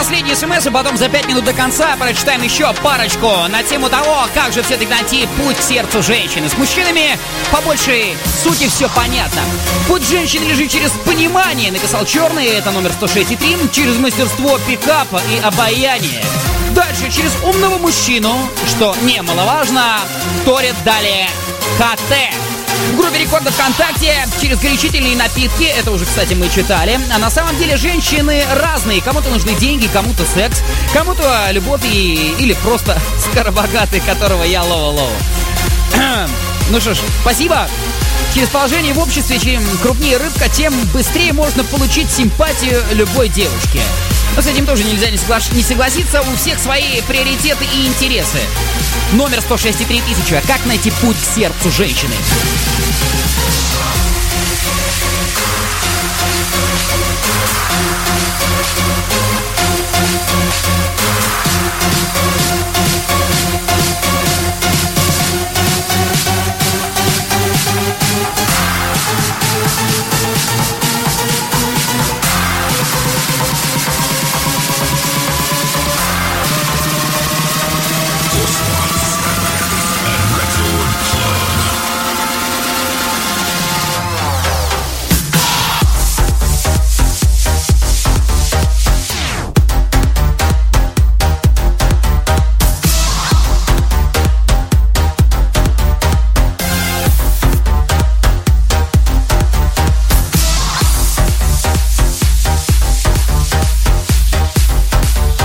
Последний смс, и потом за 5 минут до конца прочитаем еще парочку на тему того, как же все-таки найти путь к сердцу женщины. С мужчинами по большей сути все понятно. Путь женщины лежит через понимание, написал Черный, это номер 106,3, через мастерство пикапа и обаяние. Дальше через умного мужчину, что немаловажно, вторит далее КТ. В группе Рекорда ВКонтакте через горячительные напитки, это уже, кстати, мы читали. А на самом деле женщины разные. Кому-то нужны деньги, кому-то секс, кому-то любовь или просто скоробогатый, которого я лову. Ну что ж, спасибо. Через положение в обществе, чем крупнее рыбка, тем быстрее можно получить симпатию любой девушки. Но с этим тоже нельзя не согласиться, у всех свои приоритеты и интересы. Номер 106,3 тысячи. Как найти путь к сердцу женщины?